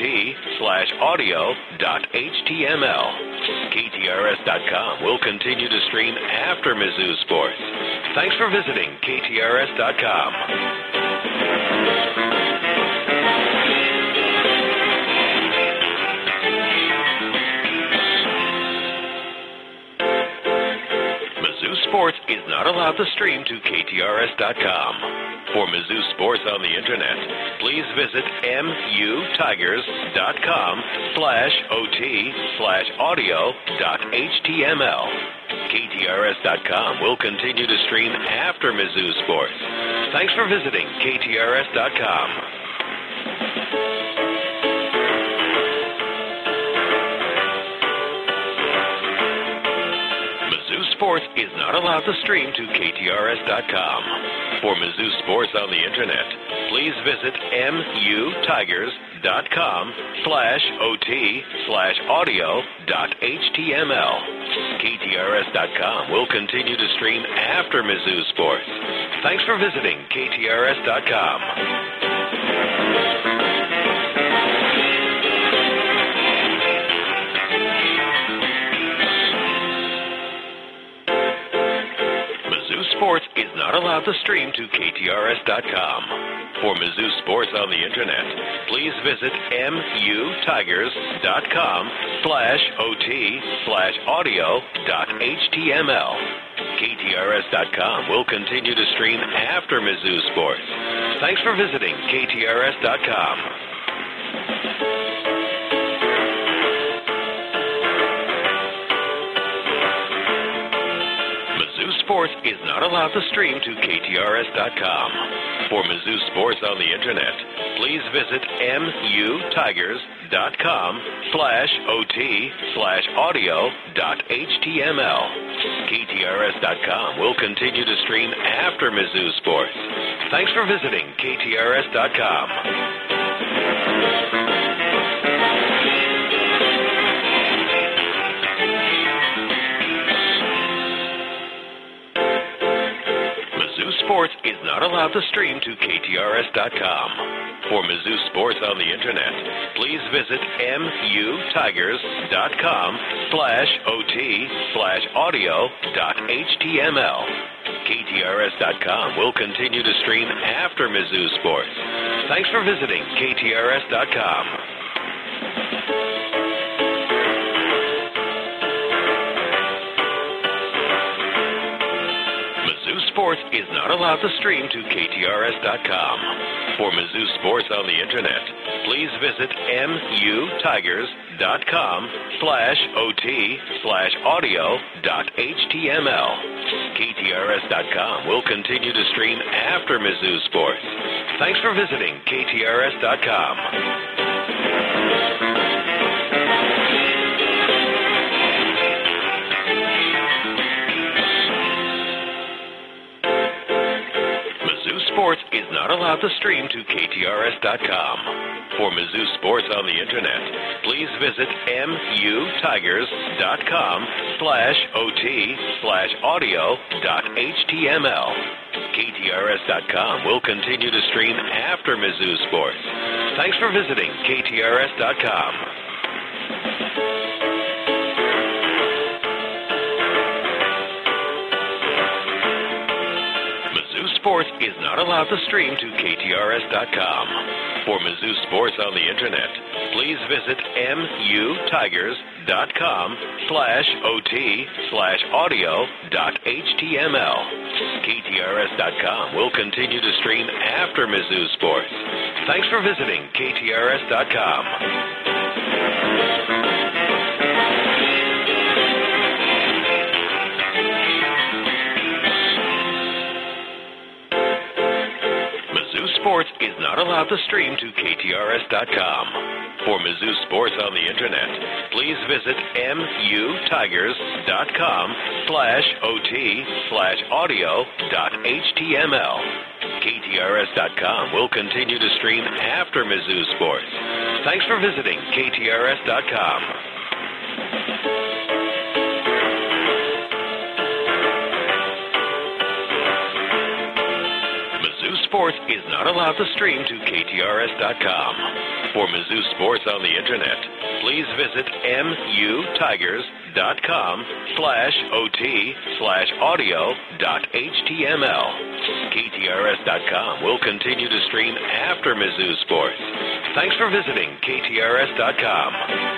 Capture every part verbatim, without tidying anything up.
slash audio dot html. K T R S dot com will continue to stream after Mizzou Sports. Thanks for visiting K T R S dot com. Sports is not allowed to stream to K T R S dot com. For Mizzou Sports on the Internet, please visit mutigers.com slash OT slash audio dot html. K T R S dot com will continue to stream after Mizzou Sports. Thanks for visiting K T R S dot com. Sports is not allowed to stream to K T R S dot com. For Mizzou Sports on the Internet, please visit mutigers.com slash OT slash audio dot html. K T R S dot com will continue to stream after Mizzou Sports. Thanks for visiting K T R S dot com. Sports is not allowed to stream to K T R S dot com. For Mizzou Sports on the Internet, please visit mutigers.com slash OT slash audio dot html. K T R S dot com will continue to stream after Mizzou Sports. Thanks for visiting K T R S dot com. Sports is not allowed to stream to K T R S dot com. For Mizzou Sports on the Internet, please visit mutigers.com slash OT slash audio dot html. K T R S dot com will continue to stream after Mizzou Sports. Thanks for visiting K T R S dot com. Sports is not allowed to stream to K T R S dot com. For Mizzou Sports on the Internet, please visit mutigers.com slash OT slash audio dot html. K T R S dot com will continue to stream after Mizzou Sports. Thanks for visiting K T R S dot com. Sports is not allowed to stream to K T R S dot com. For Mizzou Sports on the Internet, please visit mutigers.com slash OT slash audio dot html. K T R S dot com will continue to stream after Mizzou Sports. Thanks for visiting K T R S dot com. Sports is not allowed to stream to K T R S dot com. For Mizzou Sports on the Internet, please visit mutigers.com slash OT slash audio dot html. K T R S dot com will continue to stream after Mizzou Sports. Thanks for visiting K T R S dot com. Sports is not allowed to stream to K T R S dot com. For Mizzou Sports on the Internet, please visit mutigers.com slash OT slash audio dot html. K T R S dot com will continue to stream after Mizzou Sports. Thanks for visiting K T R S dot com. Sports is not allowed to stream to K T R S dot com. For Mizzou Sports on the Internet, please visit mutigers.com slash OT slash audio dot html. K T R S dot com will continue to stream after Mizzou Sports. Thanks for visiting K T R S dot com. Sports is not allowed to stream to K T R S dot com. For Mizzou Sports on the Internet, please visit mutigers.com slash OT slash audio dot HTML. K T R S dot com will continue to stream after Mizzou Sports. Thanks for visiting K T R S dot com.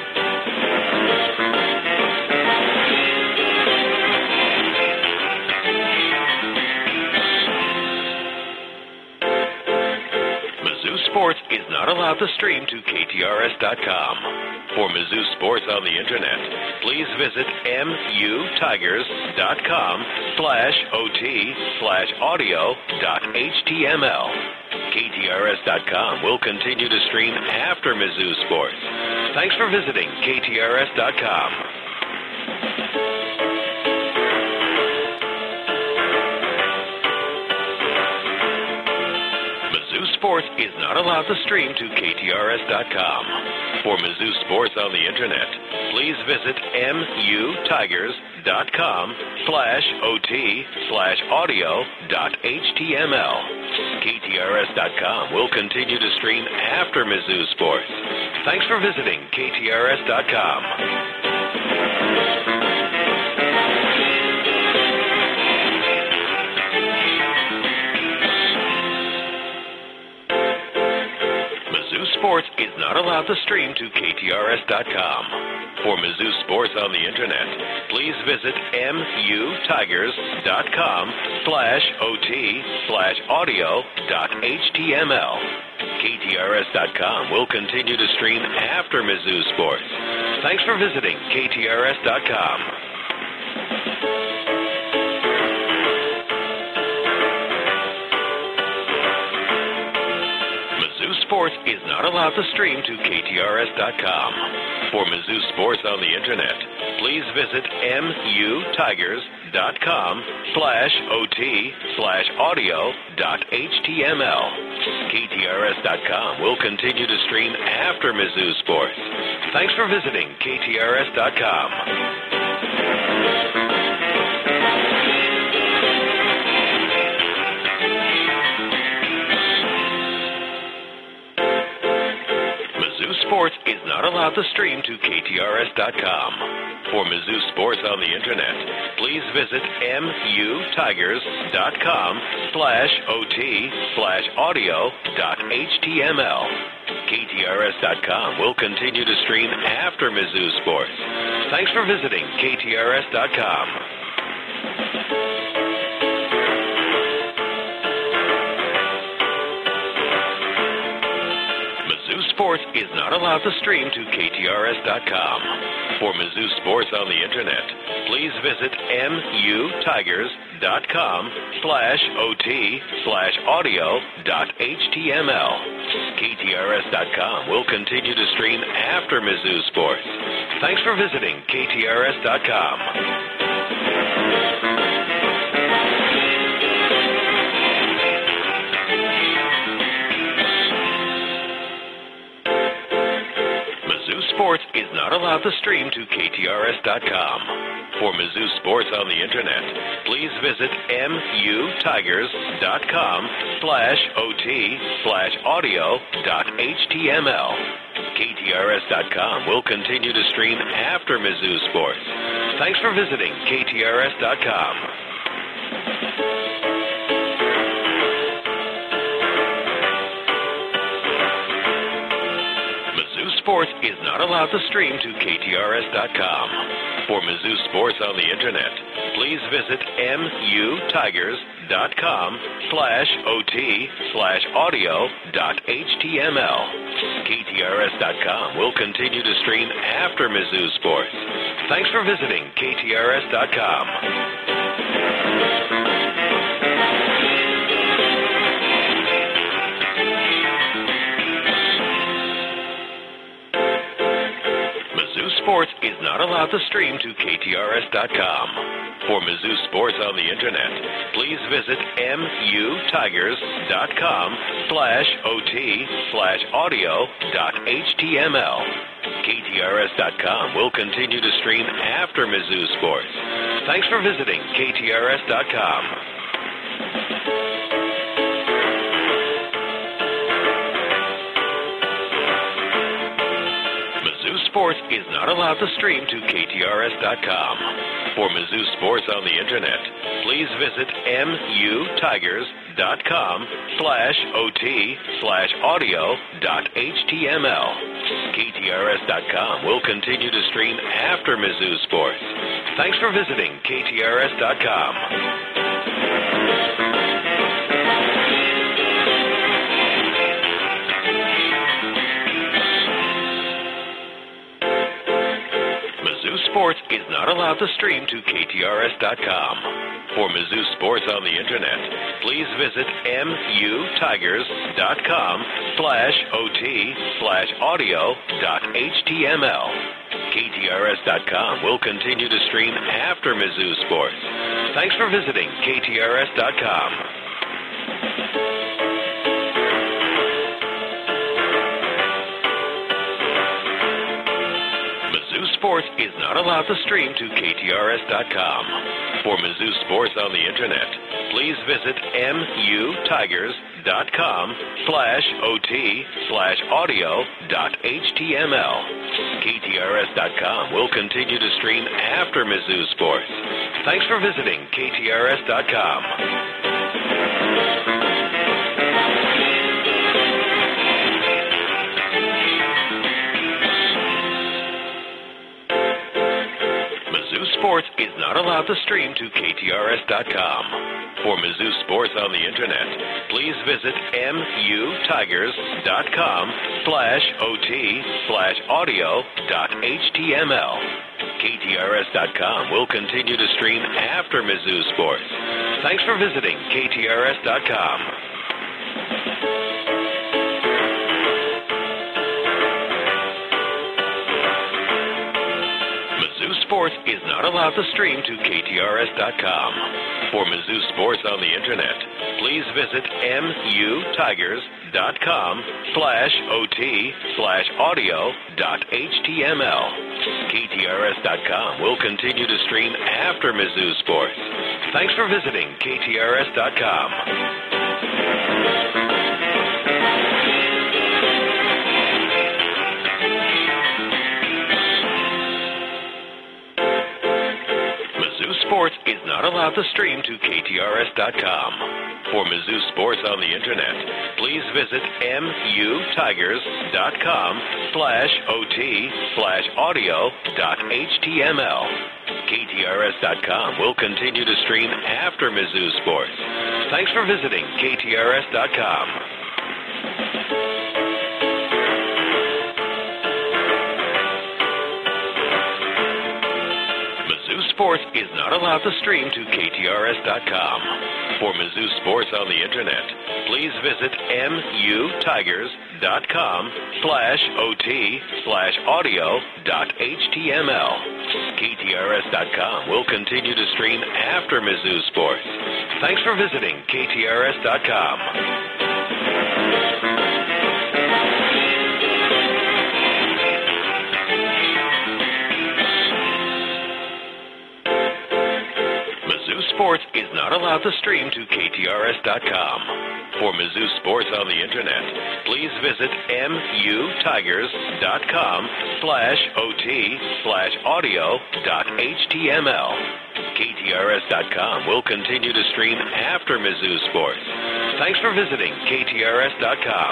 Sports is not allowed to stream to K T R S dot com. For Mizzou Sports on the Internet, please visit mutigers.com slash OT slash audio dot HTML. K T R S dot com will continue to stream after Mizzou Sports. Thanks for visiting K T R S dot com. Sports is not allowed to stream to K T R S dot com. For Mizzou Sports on the Internet, please visit mutigers.com slash OT slash audio dot HTML. K T R S dot com will continue to stream after Mizzou Sports. Thanks for visiting K T R S dot com. Sports is not allowed to stream to K T R S dot com. For Mizzou Sports on the Internet, please visit mutigers.com slash OT slash audio dot HTML. K T R S dot com will continue to stream after Mizzou Sports. Thanks for visiting K T R S dot com. Sports is not allowed to stream to K T R S dot com. For Mizzou Sports on the Internet, please visit mutigers.com slash OT slash audio dot HTML. K T R S dot com will continue to stream after Mizzou Sports. Thanks for visiting K T R S dot com. Sports is not allowed to stream to K T R S dot com. For Mizzou Sports on the Internet, please visit mutigers.com slash OT slash audio dot HTML. K T R S dot com will continue to stream after Mizzou Sports. Thanks for visiting K T R S dot com. Sports is not allowed to stream to K T R S dot com. For Mizzou Sports on the Internet, please visit mutigers.com slash OT slash audio dot HTML. K T R S dot com will continue to stream after Mizzou Sports. Thanks for visiting K T R S dot com. Sports is not allowed to stream to K T R S dot com. For Mizzou Sports on the Internet, please visit mutigers.com slash OT slash audio dot HTML. K T R S dot com will continue to stream after Mizzou Sports. Thanks for visiting K T R S dot com. Sports is not allowed to stream to K T R S dot com. For Mizzou Sports on the Internet, please visit mutigers.com slash OT slash audio dot HTML. K T R S dot com will continue to stream after Mizzou Sports. Thanks for visiting K T R S dot com. Sports is not allowed to stream to K T R S dot com. For Mizzou Sports on the Internet, please visit mutigers.com slash OT slash audio dot HTML. K T R S dot com will continue to stream after Mizzou Sports. Thanks for visiting K T R S dot com. Sports is not allowed to stream to K T R S dot com. For Mizzou Sports on the Internet, please visit mutigers.com slash OT slash audio dot HTML. K T R S dot com will continue to stream after Mizzou Sports. Thanks for visiting K T R S dot com. Sports is not allowed to stream to K T R S dot com. For Mizzou Sports on the Internet, please visit mutigers.com slash OT slash audio dot HTML. K T R S dot com will continue to stream after Mizzou Sports. Thanks for visiting K T R S dot com. Sports is not allowed to stream to K T R S dot com. For Mizzou Sports on the Internet, please visit mutigers.com slash OT slash audio dot HTML. K T R S dot com will continue to stream after Mizzou Sports. Thanks for visiting K T R S dot com. Sports is not allowed to stream to K T R S dot com. For Mizzou Sports on the Internet, please visit mutigers.com slash OT slash audio dot HTML. K T R S dot com will continue to stream after Mizzou Sports. Thanks for visiting K T R S dot com. Sports is not allowed to stream to K T R S dot com. For Mizzou Sports on the Internet, please visit mutigers.com slash OT slash audio dot HTML. K T R S dot com will continue to stream after Mizzou Sports. Thanks for visiting K T R S dot com. Sports is not allowed to stream to K T R S dot com. For Mizzou Sports on the Internet, please visit mutigers.com slash OT slash audio dot HTML. K T R S dot com will continue to stream after Mizzou Sports. Thanks for visiting K T R S dot com. Sports is not allowed to stream to K T R S dot com. For Mizzou Sports on the Internet, please visit mutigers.com slash OT slash audio dot HTML. K T R S dot com will continue to stream after Mizzou Sports. Thanks for visiting K T R S dot com. Sports is not allowed to stream to K T R S dot com. For Mizzou Sports on the Internet, please visit mutigers.com slash OT slash audio dot HTML. K T R S dot com will continue to stream after Mizzou Sports. Thanks for visiting K T R S dot com.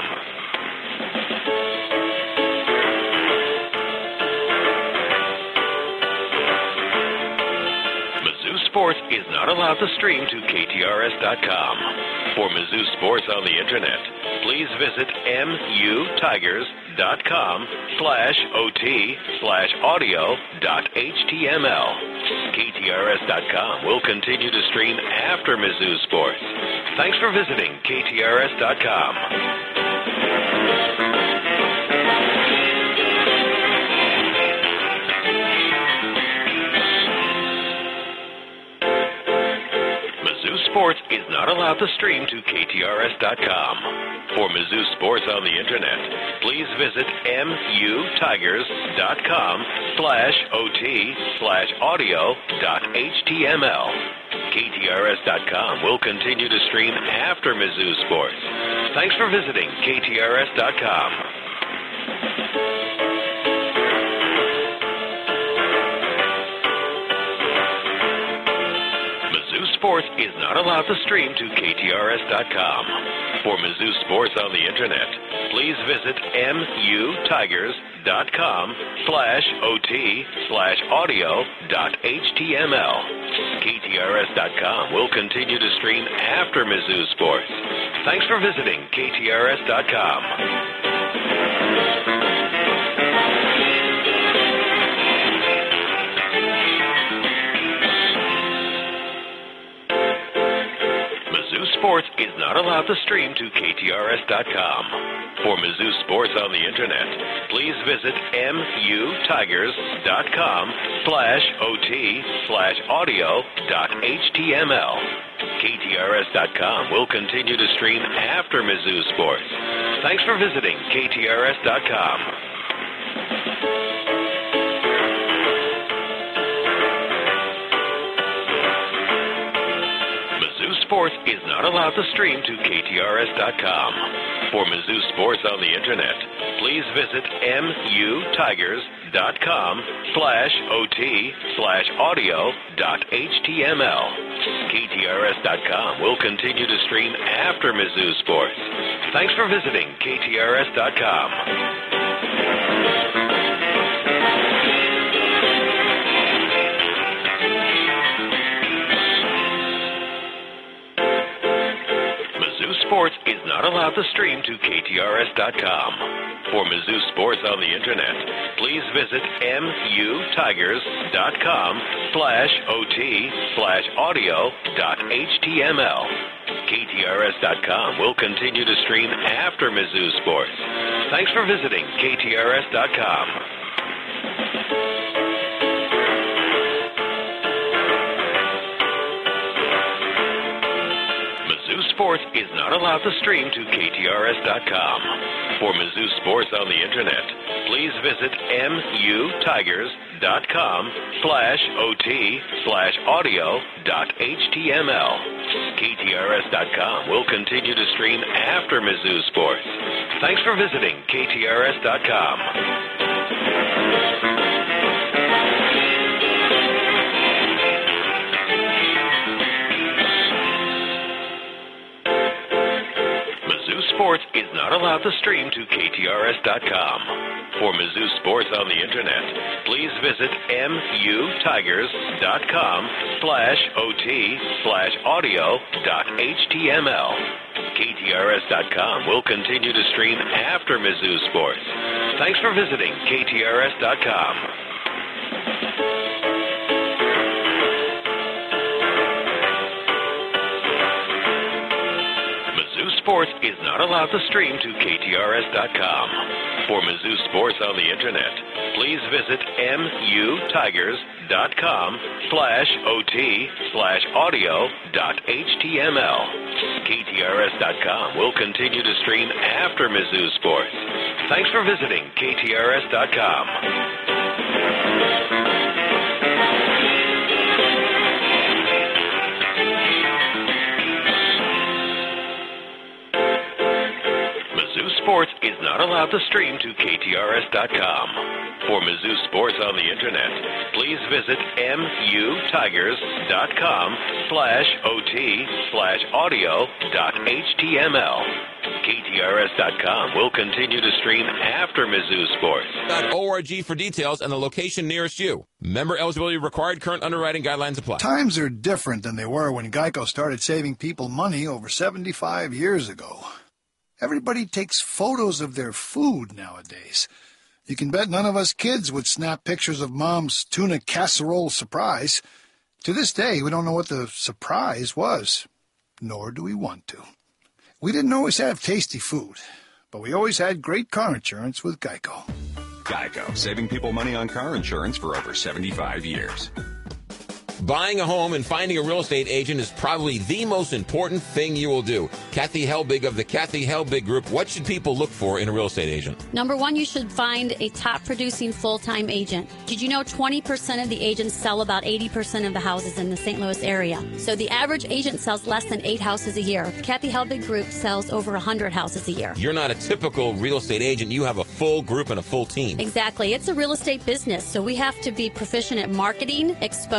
Sports is not allowed to stream to K T R S dot com. For Mizzou Sports on the Internet, please visit mutigers.com slash OT slash audio dot HTML. K T R S dot com will continue to stream after Mizzou Sports. Thanks for visiting K T R S dot com. Sports is not allowed to stream to K T R S dot com. For Mizzou Sports on the Internet, please visit mutigers.com slash OT slash audio dot HTML. K T R S dot com will continue to stream after Mizzou Sports. Thanks for visiting K T R S dot com. Sports is not allowed to stream to K T R S dot com. For Mizzou Sports on the Internet, please visit mutigers.com slash OT slash audio dot HTML. K T R S dot com will continue to stream after Mizzou Sports. Thanks for visiting K T R S dot com. Sports is not allowed to stream to K T R S dot com. For Mizzou Sports on the Internet, please visit mutigers.com slash OT slash audio dot HTML. K T R S dot com will continue to stream after Mizzou Sports. Thanks for visiting K T R S dot com. Sports is not allowed to stream to K T R S dot com. For Mizzou Sports on the Internet, please visit mutigers.com slash OT slash audio dot HTML. K T R S dot com will continue to stream after Mizzou Sports. Thanks for visiting K T R S dot com. Sports is not allowed to stream to K T R S dot com. For Mizzou Sports on the Internet, please visit mutigers.com slash OT slash audio dot HTML. K T R S dot com will continue to stream after Mizzou Sports. Thanks for visiting K T R S dot com. Sports is not allowed to stream to K T R S dot com. For Mizzou Sports on the Internet, please visit mutigers.com slash OT slash audio dot HTML. K T R S dot com will continue to stream after Mizzou Sports. Thanks for visiting K T R S dot com. Sports is not allowed to stream to K T R S dot com. For Mizzou Sports on the Internet, please visit mutigers.com slash OT slash audio dot HTML. K T R S dot com will continue to stream after Mizzou Sports. Thanks for visiting K T R S dot com. Sports is not allowed to stream to K T R S dot com. For Mizzou Sports on the Internet, please visit mutigers.com slash OT slash audio dot HTML. K T R S dot com will continue to stream after Mizzou Sports. Thanks for visiting K T R S dot com. Sports is not allowed to stream to K T R S dot com. For Mizzou Sports on the Internet, please visit mutigers.com slash OT slash audio dot HTML. K T R S dot com will continue to stream after Mizzou Sports. .org for details and the location nearest you. Member eligibility required. Current underwriting guidelines apply. Times are different than they were when Geico started saving people money over seventy-five years ago. Everybody takes photos of their food nowadays. You can bet none of us kids would snap pictures of Mom's tuna casserole surprise. To this day, we don't know what the surprise was, nor do we want to. We didn't always have tasty food, but we always had great car insurance with Geico. Geico, saving people money on car insurance for over seventy-five years. Buying a home and finding a real estate agent is probably the most important thing you will do. Kathy Helbig of the Kathy Helbig Group. What should people look for in a real estate agent? Number one, you should find a top-producing full-time agent. Did you know twenty percent of the agents sell about eighty percent of the houses in the Saint Louis area? So the average agent sells less than eight houses a year. Kathy Helbig Group sells over one hundred houses a year. You're not a typical real estate agent. You have a full group and a full team. Exactly. It's a real estate business, so we have to be proficient at marketing, exposure,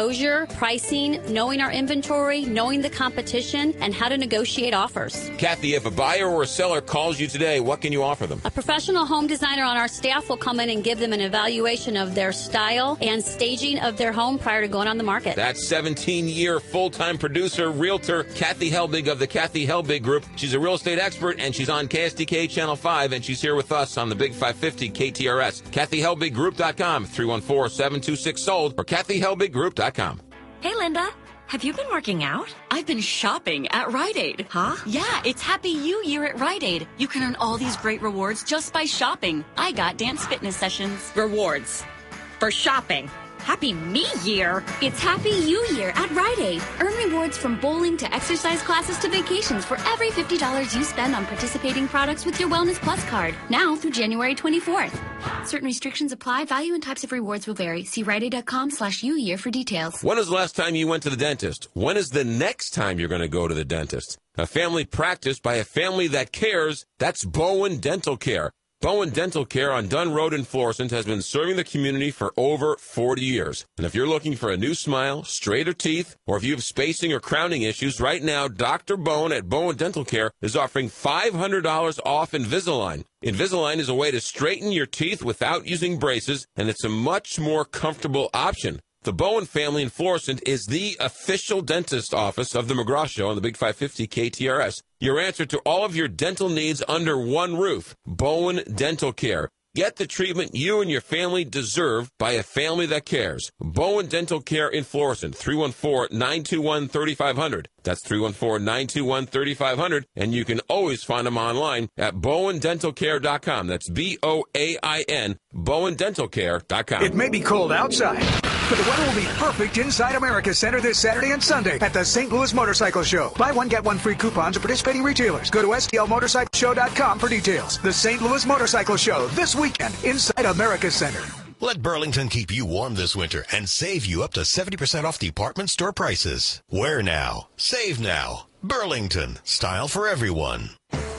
care, pricing, knowing our inventory, knowing the competition, and how to negotiate offers. Kathy, if a buyer or a seller calls you today, what can you offer them? A professional home designer on our staff will come in and give them an evaluation of their style and staging of their home prior to going on the market. That's seventeen-year full-time producer, realtor, Kathy Helbig of the Kathy Helbig Group. She's a real estate expert, and she's on K S D K Channel five, and she's here with us on the Big five fifty K T R S. Kathy Helbig Group dot com, three one four, seven two six, sold, or Kathy Helbig Group dot com. Hey, Linda. Have you been working out? I've been shopping at Rite Aid. Huh? Yeah, it's Happy You Year at Rite Aid. You can earn all these great rewards just by shopping. I got dance fitness sessions. Rewards for shopping. Happy Me Year. It's Happy You Year at Rite Aid. Earn rewards from bowling to exercise classes to vacations for every fifty dollars you spend on participating products with your Wellness Plus card. Now through January twenty-fourth. Certain restrictions apply. Value and types of rewards will vary. See Rite Aid dot com slash U year for details. When was the last time you went to the dentist? When is the next time you're going to go to the dentist? A family practice by a family that cares. That's Bowen Dental Care. Bowen Dental Care on Dunn Road in Florissant has been serving the community for over forty years. And if you're looking for a new smile, straighter teeth, or if you have spacing or crowning issues, right now, Doctor Bowen at Bowen Dental Care is offering five hundred dollars off Invisalign. Invisalign is a way to straighten your teeth without using braces, and it's a much more comfortable option. The Bowen family in Florissant is the official dentist office of the McGraw Show on the Big five fifty K T R S. Your answer to all of your dental needs under one roof. Bowen Dental Care. Get the treatment you and your family deserve by a family that cares. Bowen Dental Care in Florissant, three one four, nine two one, three five zero zero. That's three one four, nine two one, three five zero zero. And you can always find them online at bowen dental care dot com. That's B O A I N, bowen dental care dot com. It may be cold outside, but the weather will be perfect inside America Center this Saturday and Sunday at the Saint Louis Motorcycle Show. Buy one, get one free coupons at participating retailers. Go to S T L motorcycle show dot com for details. The Saint Louis Motorcycle Show this weekend inside America Center. Let Burlington keep you warm this winter and save you up to seventy percent off department store prices. Wear now. Save now. Burlington. Style for everyone.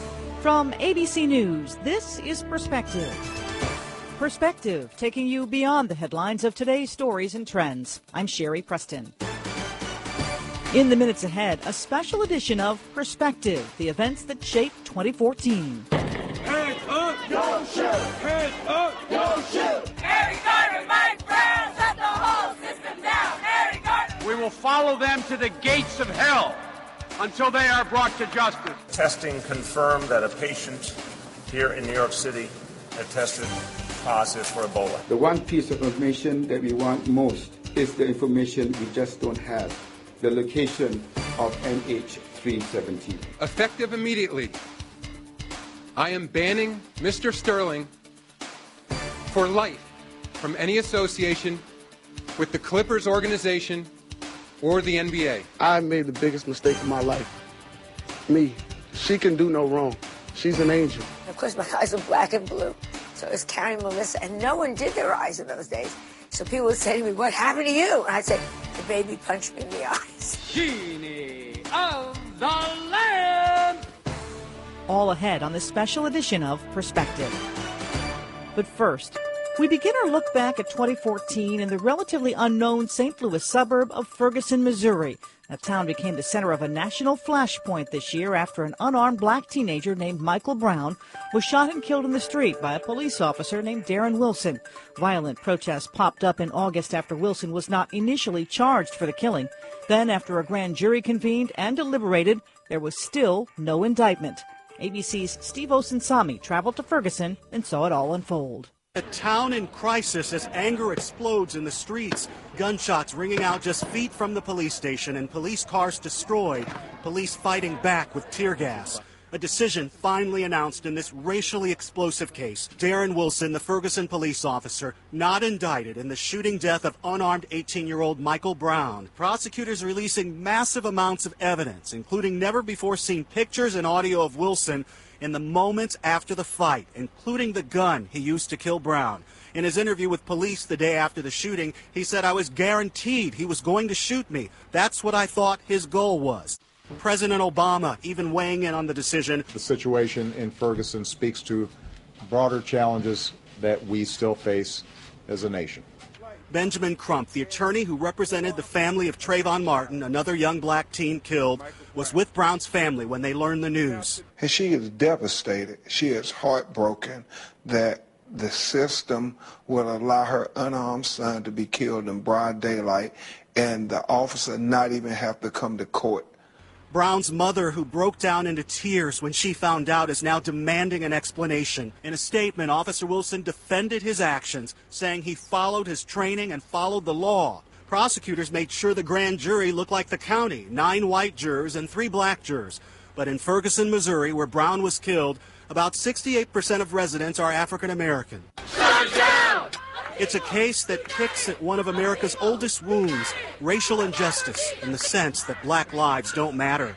From A B C News, this is Perspective. Perspective, taking you beyond the headlines of today's stories and trends. I'm Sherry Preston. In the minutes ahead, a special edition of Perspective, the events that shaped twenty fourteen. Hands up, don't shoot! Hands up, don't shoot! Eric Garner, Mike Brown, shut the whole system down! Eric Garner! We will follow them to the gates of hell until they are brought to justice. Testing confirmed that a patient here in New York City had tested positive for Ebola. The one piece of information that we want most is the information we just don't have, the location of N H three seventeen. Effective immediately, I am banning Mister Sterling for life from any association with the Clippers organization or the N B A. I made the biggest mistake of my life. Me. She can do no wrong. She's an angel. Of course, my eyes were black and blue. So I was carrying Melissa, and no one did their eyes in those days. So people would say to me, what happened to you? And I'd say, the baby punched me in the eyes. Genie of the Land! All ahead on this special edition of Perspective. But first, we begin our look back at twenty fourteen in the relatively unknown Saint Louis suburb of Ferguson, Missouri. That town became the center of a national flashpoint this year after an unarmed black teenager named Michael Brown was shot and killed in the street by a police officer named Darren Wilson. Violent protests popped up in August after Wilson was not initially charged for the killing. Then, after a grand jury convened and deliberated, there was still no indictment. A B C's Steve Osunsami traveled to Ferguson and saw it all unfold. A town in crisis as anger explodes in the streets. Gunshots ringing out just feet from the police station and police cars destroyed. Police fighting back with tear gas. A decision finally announced in this racially explosive case. Darren Wilson, the Ferguson police officer, not indicted in the shooting death of unarmed eighteen-year-old Michael Brown. Prosecutors releasing massive amounts of evidence, including never-before-seen pictures and audio of Wilson in the moments after the fight, including the gun he used to kill Brown. In his interview with police the day after the shooting, he said, I was guaranteed he was going to shoot me. That's what I thought his goal was. President Obama even weighing in on the decision. The situation in Ferguson speaks to broader challenges that we still face as a nation. Benjamin Crump, the attorney who represented the family of Trayvon Martin, another young black teen killed, was with Brown's family when they learned the news. And she is devastated. She is heartbroken that the system will allow her unarmed son to be killed in broad daylight and the officer not even have to come to court. Brown's mother, who broke down into tears when she found out, is now demanding an explanation. In a statement, Officer Wilson defended his actions, saying he followed his training and followed the law. Prosecutors made sure the grand jury looked like the county, nine white jurors and three black jurors. But in Ferguson, Missouri, where Brown was killed, about sixty-eight percent of residents are African American. It's a case that picks at one of America's oldest wounds, racial injustice, and the sense that black lives don't matter.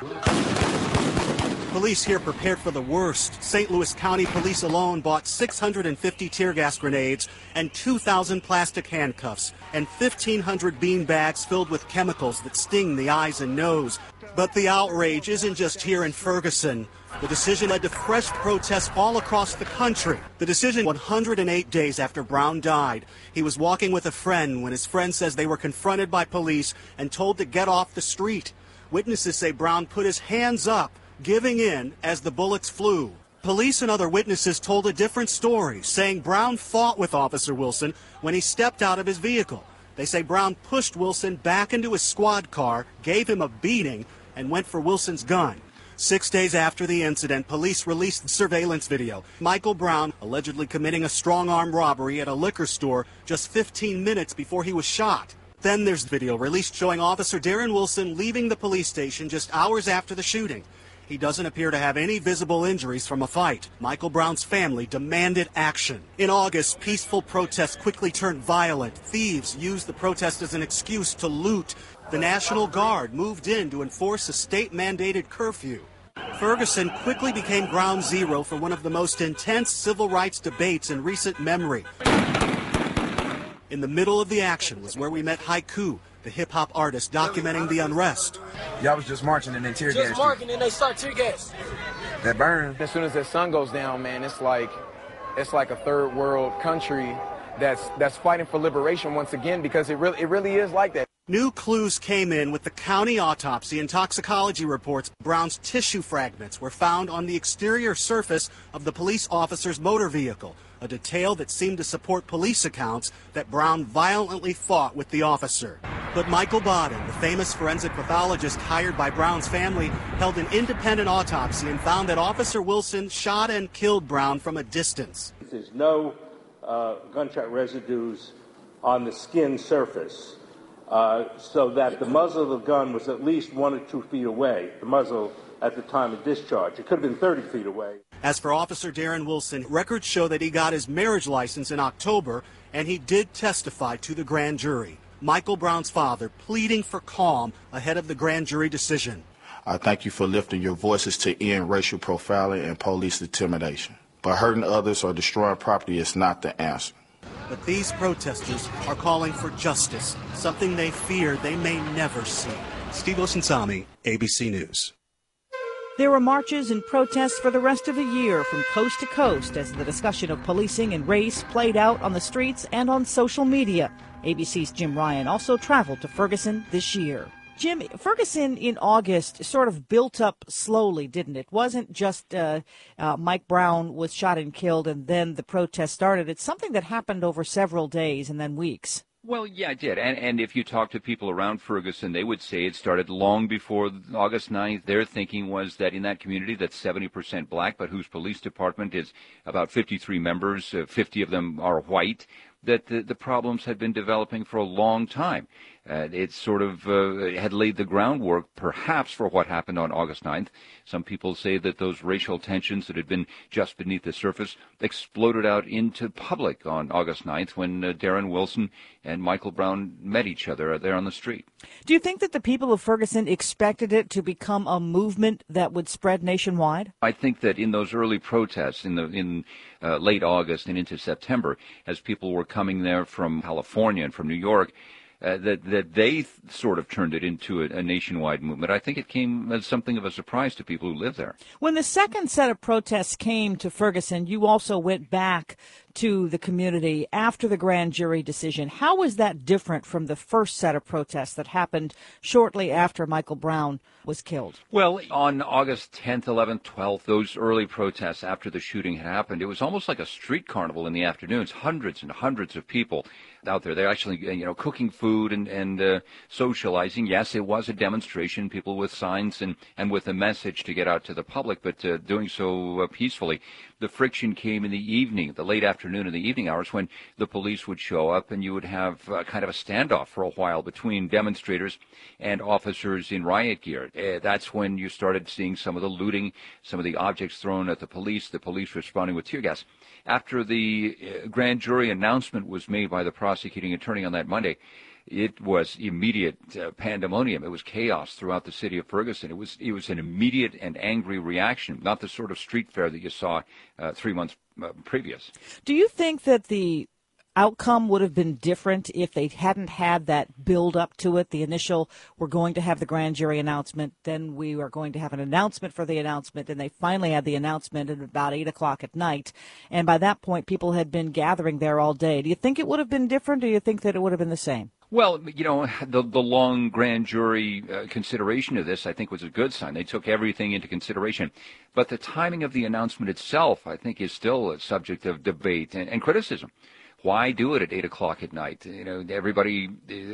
Police here prepared for the worst. Saint Louis County Police alone bought six hundred fifty tear gas grenades and two thousand plastic handcuffs and fifteen hundred bean bags filled with chemicals that sting the eyes and nose. But the outrage isn't just here in Ferguson. The decision led to fresh protests all across the country. The decision one hundred eight days after Brown died. He was walking with a friend when his friend says they were confronted by police and told to get off the street. Witnesses say Brown put his hands up, giving in as the bullets flew. Police and other witnesses told a different story, saying Brown fought with Officer Wilson when he stepped out of his vehicle. They say Brown pushed Wilson back into his squad car, gave him a beating, and went for Wilson's gun. Six days after the incident, police released surveillance video. Michael Brown allegedly committing a strong-arm robbery at a liquor store just fifteen minutes before he was shot. Then there's video released showing Officer Darren Wilson leaving the police station just hours after the shooting. He doesn't appear to have any visible injuries from a fight. Michael Brown's family demanded action. In August, peaceful protests quickly turned violent. Thieves used the protest as an excuse to loot. The National Guard moved in to enforce a state-mandated curfew. Ferguson quickly became ground zero for one of the most intense civil rights debates in recent memory. In the middle of the action was where we met Haiku, the hip-hop artist documenting the unrest. Y'all was just marching and then tear gas. Just marching and they start tear gas. That burn. As soon as the sun goes down, man, it's like it's like a third world country that's that's fighting for liberation once again, because it really it really is like that. New clues came in with the county autopsy and toxicology reports. Brown's tissue fragments were found on the exterior surface of the police officer's motor vehicle, a detail that seemed to support police accounts that Brown violently fought with the officer. But Michael Bodden, the famous forensic pathologist hired by Brown's family, held an independent autopsy and found that Officer Wilson shot and killed Brown from a distance. There's no uh, gunshot residues on the skin surface. Uh, so that the muzzle of the gun was at least one or two feet away, the muzzle at the time of discharge. It could have been thirty feet away. As for Officer Darren Wilson, records show that he got his marriage license in October, and he did testify to the grand jury. Michael Brown's father pleading for calm ahead of the grand jury decision. I thank you for lifting your voices to end racial profiling and police intimidation. But hurting others or destroying property is not the answer. But these protesters are calling for justice, something they fear they may never see. Steve Osunsami, A B C News. There were marches and protests for the rest of the year from coast to coast as the discussion of policing and race played out on the streets and on social media. A B C's Jim Ryan also traveled to Ferguson this year. Jim, Ferguson in August sort of built up slowly, didn't it? It wasn't just uh, uh, Mike Brown was shot and killed and then the protest started. It's something that happened over several days and then weeks. Well, yeah, it did. And, and if you talk to people around Ferguson, they would say it started long before August ninth. Their thinking was that in that community that's seventy percent black, but whose police department is about fifty-three members, uh, fifty of them are white, that the, the problems had been developing for a long time. Uh, it sort of uh, had laid the groundwork, perhaps, for what happened on August ninth. Some people say that those racial tensions that had been just beneath the surface exploded out into public on August ninth when uh, Darren Wilson and Michael Brown met each other there on the street. Do you think that the people of Ferguson expected it to become a movement that would spread nationwide? I think that in those early protests in the in uh, late August and into September, as people were coming there from California and from New York, Uh, that that they th- sort of turned it into a, a nationwide movement. I think it came as something of a surprise to people who live there. When the second set of protests came to Ferguson, you also went back to the community after the grand jury decision. How was that different from the first set of protests that happened shortly after Michael Brown was killed? Well, on August tenth, eleventh, twelfth, those early protests after the shooting had happened, it was almost like a street carnival in the afternoons. Hundreds and hundreds of people out there. They're actually, you know, cooking food and, and uh, socializing. Yes, it was a demonstration, people with signs and, and with a message to get out to the public, but uh, doing so uh, peacefully. The friction came in the evening, the late afternoon and the evening hours, when the police would show up and you would have uh, kind of a standoff for a while between demonstrators and officers in riot gear. Uh, that's when you started seeing some of the looting, some of the objects thrown at the police, the police responding with tear gas. After the uh, grand jury announcement was made by the prosecuting attorney on that Monday, it was immediate uh, pandemonium. It was chaos throughout the city of Ferguson. It was it was an immediate and angry reaction, not the sort of street fair that you saw uh, three months uh, previous. Do you think that the outcome would have been different if they hadn't had that build up to it? The initial, we're going to have the grand jury announcement, then we are going to have an announcement for the announcement, and they finally had the announcement at about eight o'clock at night. And by that point, people had been gathering there all day. Do you think it would have been different, or do you think that it would have been the same? Well, you know, the the long grand jury uh, consideration of this, I think, was a good sign. They took everything into consideration. But the timing of the announcement itself, I think, is still a subject of debate and, and criticism. Why do it at eight o'clock at night? You know, everybody,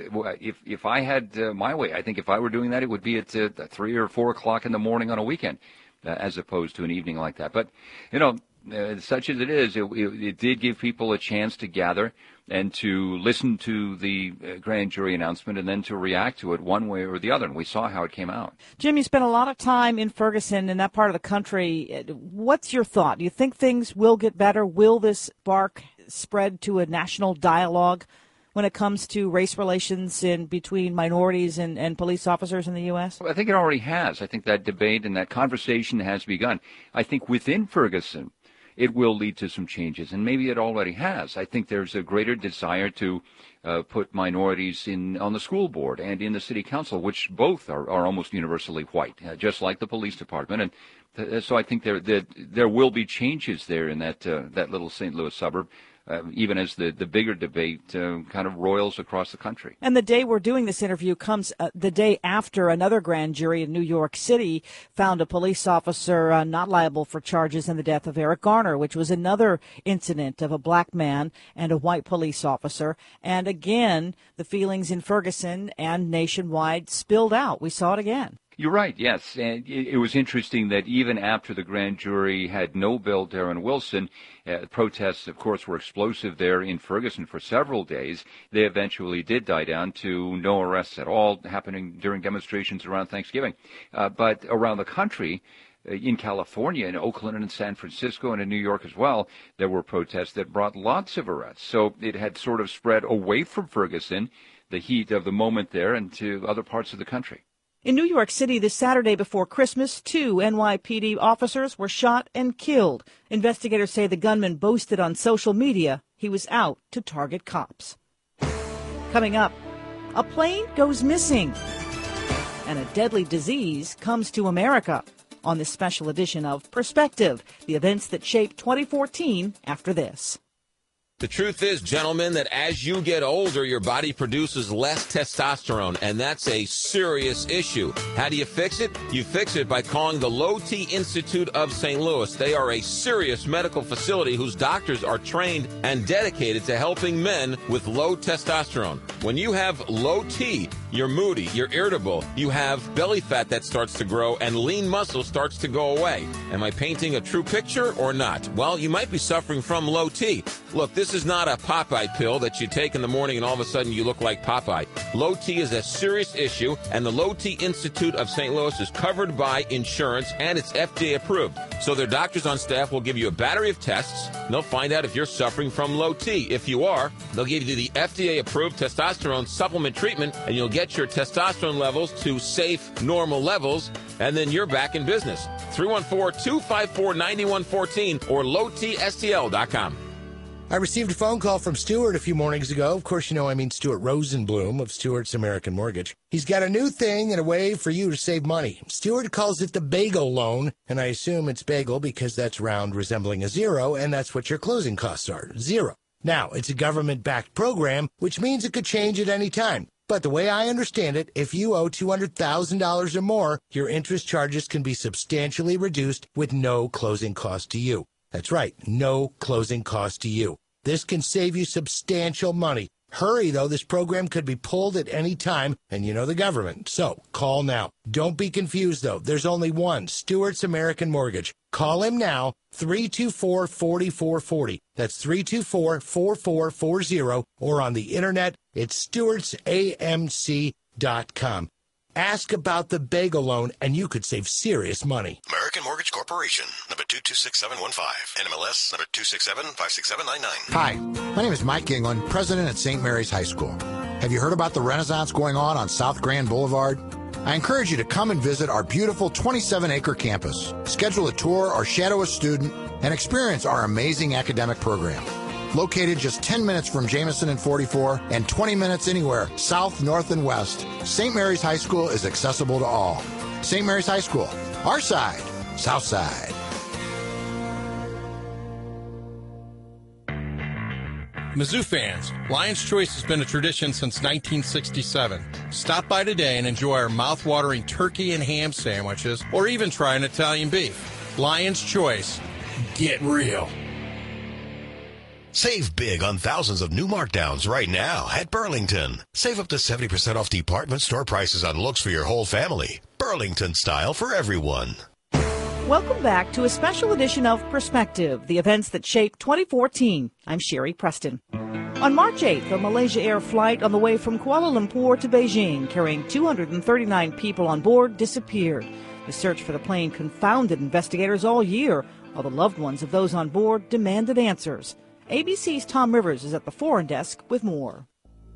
if if I had uh, my way, I think if I were doing that, it would be at uh, three or four o'clock in the morning on a weekend, uh, as opposed to an evening like that. But, you know, uh, such as it is, it, it, it did give people a chance to gather and to listen to the uh, grand jury announcement and then to react to it one way or the other. And we saw how it came out. Jim, you spent a lot of time in Ferguson, in that part of the country. What's your thought? Do you think things will get better? Will this spark spread to a national dialogue when it comes to race relations in between minorities and, and police officers in the U S? I think it already has. I think that debate and that conversation has begun. I think within Ferguson, it will lead to some changes, and maybe it already has. I think there's a greater desire to uh, put minorities in on the school board and in the city council, which both are, are almost universally white, uh, just like the police department. And th- so I think there that there will be changes there in that uh, that little Saint Louis suburb. Uh, even as the, the bigger debate uh, kind of roils across the country. And the day we're doing this interview comes uh, the day after another grand jury in New York City found a police officer uh, not liable for charges in the death of Eric Garner, which was another incident of a black man and a white police officer. And again, the feelings in Ferguson and nationwide spilled out. We saw it again. You're right, yes. And it was interesting that even after the grand jury had no bill Darren Wilson, uh, protests, of course, were explosive there in Ferguson for several days. They eventually did die down to no arrests at all happening during demonstrations around Thanksgiving. Uh, but around the country, uh, in California, in Oakland and in San Francisco and in New York as well, there were protests that brought lots of arrests. So it had sort of spread away from Ferguson, the heat of the moment there, and to other parts of the country. In New York City this Saturday before Christmas, two N Y P D officers were shot and killed. Investigators say the gunman boasted on social media he was out to target cops. Coming up, a plane goes missing and a deadly disease comes to America on this special edition of Perspective, the events that shaped twenty fourteen after this. The truth is, gentlemen, that as you get older, your body produces less testosterone, and that's a serious issue. How do you fix it? You fix it by calling the Low T Institute of Saint Louis. They are a serious medical facility whose doctors are trained and dedicated to helping men with low testosterone. When you have low T, you're moody, you're irritable, you have belly fat that starts to grow, and lean muscle starts to go away. Am I painting a true picture or not? Well, you might be suffering from low T. Look, this is not a Popeye pill that you take in the morning and all of a sudden you look like Popeye. Low T is a serious issue, and the Low T Institute of Saint Louis is covered by insurance, and it's F D A approved. So their doctors on staff will give you a battery of tests. They'll find out if you're suffering from low T. If you are, they'll give you the F D A approved testosterone supplement treatment, and you'll get your testosterone levels to safe, normal levels, and then you're back in business. three one four, two five four, nine one one four or low T S T L dot com. I received a phone call from Stuart a few mornings ago. Of course, you know I mean Stuart Rosenblum of Stuart's American Mortgage. He's got a new thing and a way for you to save money. Stuart calls it the bagel loan, and I assume it's bagel because that's round resembling a zero, and that's what your closing costs are, zero. Now, it's a government-backed program, which means it could change at any time. But the way I understand it, if you owe two hundred thousand dollars or more, your interest charges can be substantially reduced with no closing cost to you. That's right, no closing cost to you. This can save you substantial money. Hurry, though, this program could be pulled at any time, and you know the government. So, call now. Don't be confused, though. There's only one, Stuart's American Mortgage. Call him now, three two four, four four four zero. That's three two four, four four four zero, or on the internet, it's stewarts A M C dot com. Ask about the bagel loan, and you could save serious money. American Mortgage Corporation, number two two six seven one five, N M L S number two six seven, five six seven nine nine. Hi, my name is Mike England, president at Saint Mary's High School. Have you heard about the Renaissance going on on South Grand Boulevard? I encourage you to come and visit our beautiful twenty-seven acre campus. Schedule a tour or shadow a student and experience our amazing academic program. Located just ten minutes from Jameson and forty-four and twenty minutes anywhere south, north, and west, Saint Mary's High School is accessible to all. Saint Mary's High School, our side, south side. Mizzou fans, Lion's Choice has been a tradition since nineteen sixty-seven. Stop by today and enjoy our mouth-watering turkey and ham sandwiches, or even try an Italian beef. Lion's Choice. Get real. Save big on thousands of new markdowns right now at Burlington. Save up to seventy percent off department store prices on looks for your whole family. Burlington style for everyone. Welcome back to a special edition of Perspective, the events that shaped twenty fourteen. I'm Sherry Preston. On March eighth, a Malaysia Air flight on the way from Kuala Lumpur to Beijing carrying two hundred thirty-nine people on board disappeared. The search for the plane confounded investigators all year, while the loved ones of those on board demanded answers. A B C's Tom Rivers is at the foreign desk with more.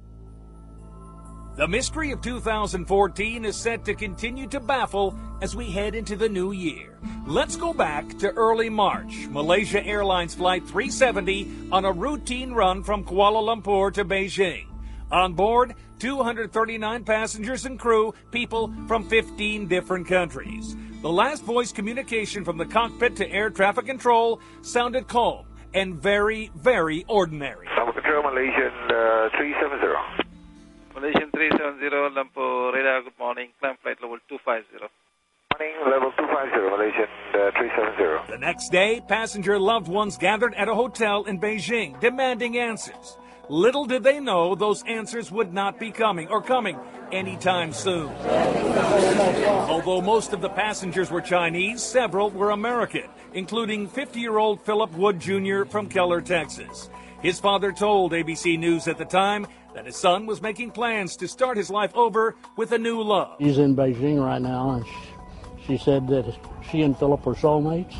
The mystery of two thousand fourteen is set to continue to baffle as we head into the new year. Let's go back to early March. Malaysia Airlines Flight three seventy on a routine run from Kuala Lumpur to Beijing. On board, two hundred thirty-nine passengers and crew, people from fifteen different countries. The last voice communication from the cockpit to air traffic control sounded calm and very, very ordinary. Tower Control, Malaysian uh, three seventy. Malaysian three seventy, Lumpur radar, good morning. Climb flight level two fifty. Morning, level two fifty, Malaysian uh, three seventy. The next day, passenger loved ones gathered at a hotel in Beijing, demanding answers. Little did they know those answers would not be coming, or coming anytime soon. Although most of the passengers were Chinese, several were American, including fifty-year-old Philip Wood Junior from Keller, Texas. His father told A B C News at the time that his son was making plans to start his life over with a new love. He's in Beijing right now, and she said that she and Philip were soulmates,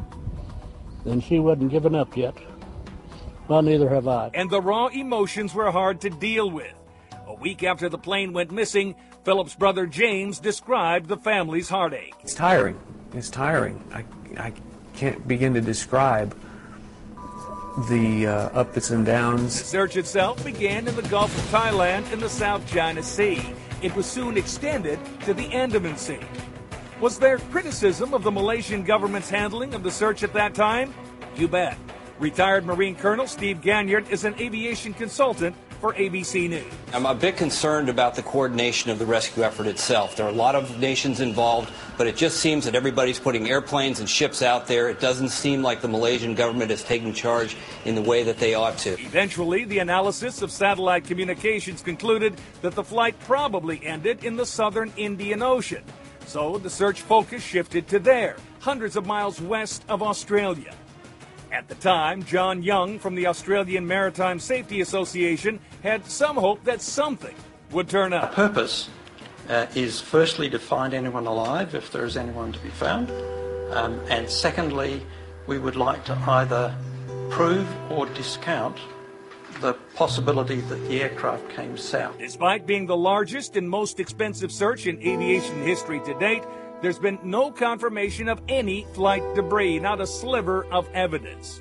and she wasn't giving up yet. Well, neither have I. And the raw emotions were hard to deal with. A week after the plane went missing, Philip's brother James described the family's heartache. It's tiring. It's tiring. I, I can't begin to describe the uh, ups and downs. The search itself began in the Gulf of Thailand and the South China Sea. It was soon extended to the Andaman Sea. Was there criticism of the Malaysian government's handling of the search at that time? You bet. Retired Marine Colonel Steve Ganyard is an aviation consultant for A B C News. I'm a bit concerned about the coordination of the rescue effort itself. There are a lot of nations involved, but it just seems that everybody's putting airplanes and ships out there. It doesn't seem like the Malaysian government is taking charge in the way that they ought to. Eventually, the analysis of satellite communications concluded that the flight probably ended in the southern Indian Ocean. So the search focus shifted to there, hundreds of miles west of Australia. At the time, John Young from the Australian Maritime Safety Association had some hope that something would turn up. Our purpose uh, is firstly to find anyone alive, if there is anyone to be found, um, and secondly, we would like to either prove or discount the possibility that the aircraft came south. Despite being the largest and most expensive search in aviation history to date, there's been no confirmation of any flight debris, not a sliver of evidence.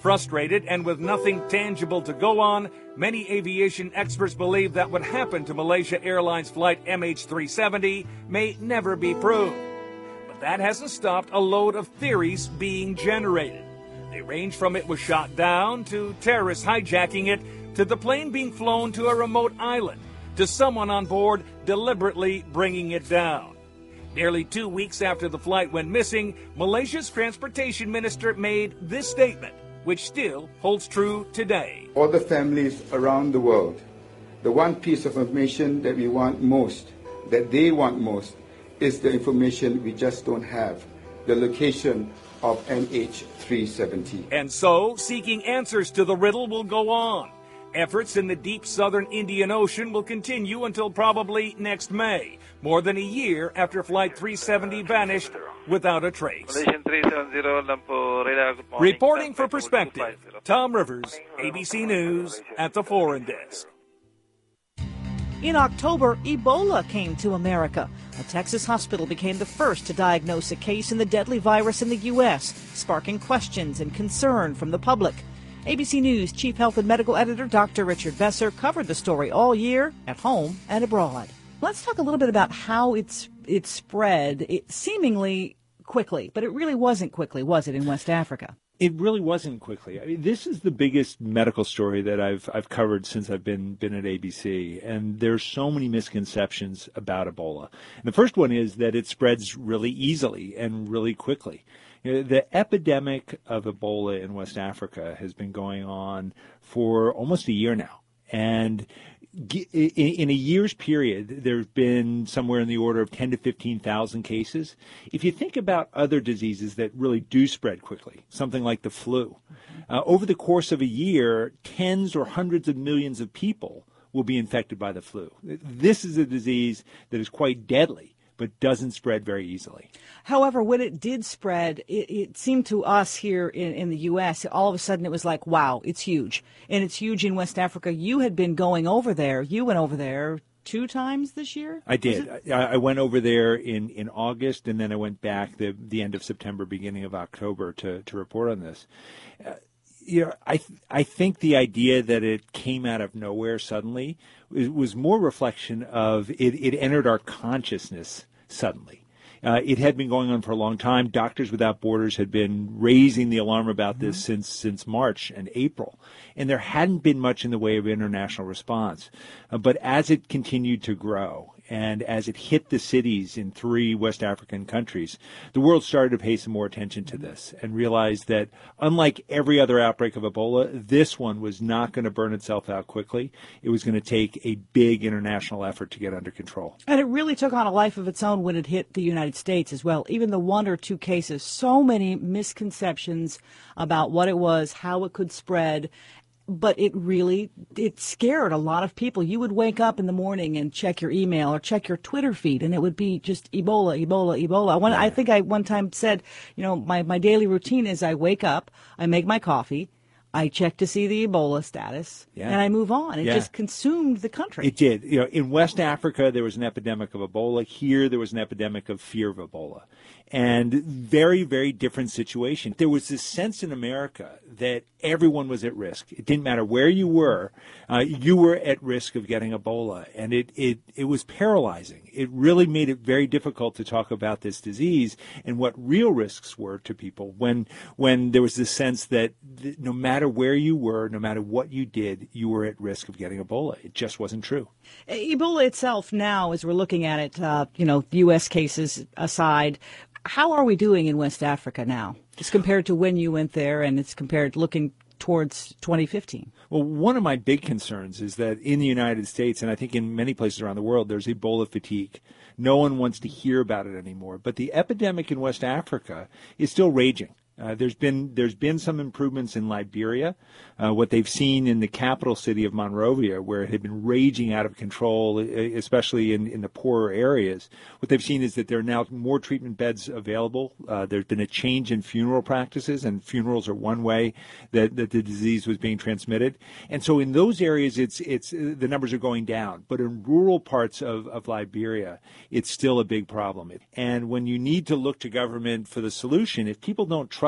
Frustrated and with nothing tangible to go on, many aviation experts believe that what happened to Malaysia Airlines flight M H three seventy may never be proved. But that hasn't stopped a load of theories being generated. They range from it was shot down, to terrorists hijacking it, to the plane being flown to a remote island, to someone on board deliberately bringing it down. Nearly two weeks after the flight went missing, Malaysia's transportation minister made this statement, which still holds true today. All the families around the world, the one piece of information that we want most, that they want most, is the information we just don't have, the location of M H three seventy. And so, seeking answers to the riddle will go on. Efforts in the deep southern Indian Ocean will continue until probably next May, more than a year after Flight three seventy vanished without a trace. Malaysian three seventy, Lampu radar, good morning. Reporting for Perspective, Tom Rivers, A B C News at the Foreign Desk. In October, Ebola came to America. A Texas hospital became the first to diagnose a case in the deadly virus in the U S, sparking questions and concern from the public. A B C News Chief Health and Medical Editor Doctor Richard Besser covered the story all year, at home and abroad. Let's talk a little bit about how it's it spread it seemingly quickly, but it really wasn't quickly, was it, in West Africa? It really wasn't quickly. I mean, this is the biggest medical story that I've I've covered since I've been been at A B C, and there's so many misconceptions about Ebola. And the first one is that it spreads really easily and really quickly. You know, the epidemic of Ebola in West Africa has been going on for almost a year now, and in a year's period, there's been somewhere in the order of ten to fifteen thousand cases. If you think about other diseases that really do spread quickly, something like the flu, uh, over the course of a year, tens or hundreds of millions of people will be infected by the flu. This is a disease that is quite deadly, but doesn't spread very easily. However, when it did spread, it, it seemed to us here in, in the U S, all of a sudden it was like, wow, it's huge. And it's huge in West Africa. You had been going over there. You went over there two times this year? I did. I, I went over there in, in August, and then I went back the, the end of September, beginning of October to, to report on this. Uh, You know, I th- I think the idea that it came out of nowhere suddenly was, was more reflection of it, it entered our consciousness suddenly. Uh, it had been going on for a long time. Doctors Without Borders had been raising the alarm about this mm-hmm. since since March and April, and there hadn't been much in the way of international response. Uh, but as it continued to grow, and as it hit the cities in three West African countries, the world started to pay some more attention to this and realized that, unlike every other outbreak of Ebola, this one was not going to burn itself out quickly. It was going to take a big international effort to get under control. And it really took on a life of its own when it hit the United States as well. Even the one or two cases, so many misconceptions about what it was, how it could spread. But it really, it scared a lot of people. You would wake up in the morning and check your email or check your Twitter feed, and it would be just Ebola, Ebola, Ebola. One, I think I one time said, you know, my, my daily routine is I wake up, I make my coffee, I check to see the Ebola status, yeah. and I move on. It yeah. just consumed the country. It did. You know, in West Africa, there was an epidemic of Ebola. Here, there was an epidemic of fear of Ebola. And very, very different situation. There was this sense in America that everyone was at risk. It didn't matter where you were. Uh, you were at risk of getting Ebola. And it, it, it was paralyzing. It really made it very difficult to talk about this disease and what real risks were to people when, when there was this sense that th- no matter where you were, no matter what you did, you were at risk of getting Ebola. It just wasn't true. Ebola itself now, as we're looking at it, uh, you know, U S cases aside, how are we doing in West Africa now? It's compared to when you went there, and it's compared looking towards twenty fifteen. Well, one of my big concerns is that in the United States, and I think in many places around the world, there's Ebola fatigue. No one wants to hear about it anymore. But the epidemic in West Africa is still raging. Uh, there's been there's been some improvements in Liberia. Uh, what they've seen in the capital city of Monrovia, where it had been raging out of control, especially in, in the poorer areas, what they've seen is that there are now more treatment beds available. Uh, there's been a change in funeral practices, and funerals are one way that, that the disease was being transmitted. And so in those areas, it's it's the numbers are going down. But in rural parts of, of Liberia, it's still a big problem. And when you need to look to government for the solution, if people don't trust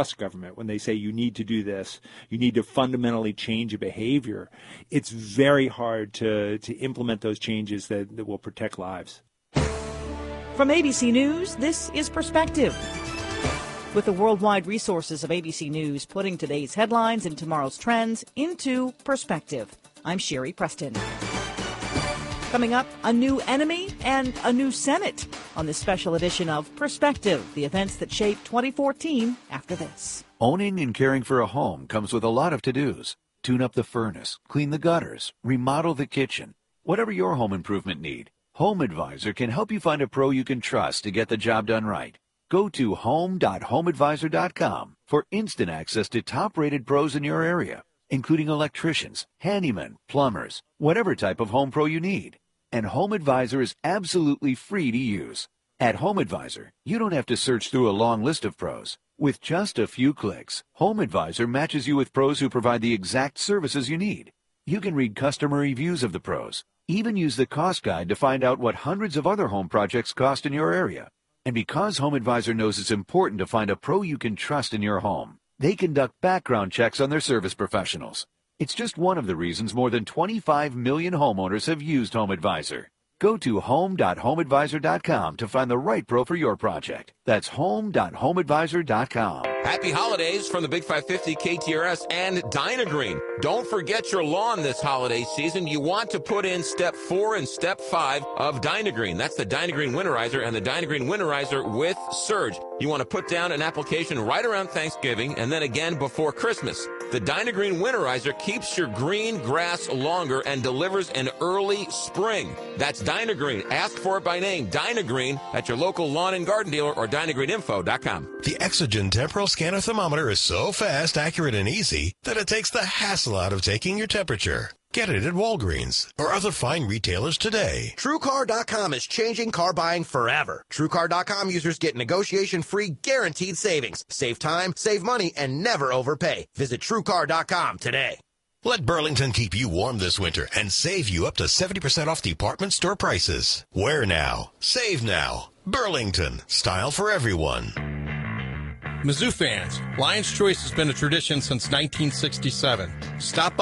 trust government when they say you need to do this, you need to fundamentally change a behavior. It's very hard to, to implement those changes that, that will protect lives. From A B C News, this is Perspective. With the worldwide resources of A B C News putting today's headlines and tomorrow's trends into perspective. I'm Sherry Preston. Coming up, a new enemy and a new Senate on this special edition of Perspective, the events that shaped twenty fourteen after this. Owning and caring for a home comes with a lot of to-dos. Tune up the furnace, clean the gutters, remodel the kitchen. Whatever your home improvement need, Home Advisor can help you find a pro you can trust to get the job done right. Go to home dot home advisor dot com for instant access to top-rated pros in your area, including electricians, handymen, plumbers, whatever type of home pro you need. And Home Advisor is absolutely free to use. At Home Advisor, you don't have to search through a long list of pros. With just a few clicks, Home Advisor matches you with pros who provide the exact services you need. You can read customer reviews of the pros, even use the cost guide to find out what hundreds of other home projects cost in your area. And because Home Advisor knows it's important to find a pro you can trust in your home, they conduct background checks on their service professionals. It's just one of the reasons more than twenty-five million homeowners have used Home Advisor. Go to home dot home advisor dot com to find the right pro for your project. That's home dot home advisor dot com. Happy holidays from the Big five fifty K T R S and Dynagreen. Don't forget your lawn this holiday season. You want to put in step four and step five of Dynagreen. That's the Dynagreen Winterizer and the Dynagreen Winterizer with Surge. You want to put down an application right around Thanksgiving and then again before Christmas. The Dynagreen Winterizer keeps your green grass longer and delivers an early spring. That's Dynagreen. Ask for it by name, Dynagreen, at your local lawn and garden dealer or dynagreen info dot com. The Exogen Temporal Scanner Thermometer is so fast, accurate, and easy that it takes the hassle out of taking your temperature. Get it at Walgreens or other fine retailers today. True Car dot com is changing car buying forever. True Car dot com users get negotiation-free guaranteed savings. Save time, save money, and never overpay. Visit True Car dot com today. Let Burlington keep you warm this winter and save you up to seventy percent off department store prices. Wear now. Save now. Burlington. Style for everyone. Mizzou fans, Lion's Choice has been a tradition since nineteen sixty-seven. Stop by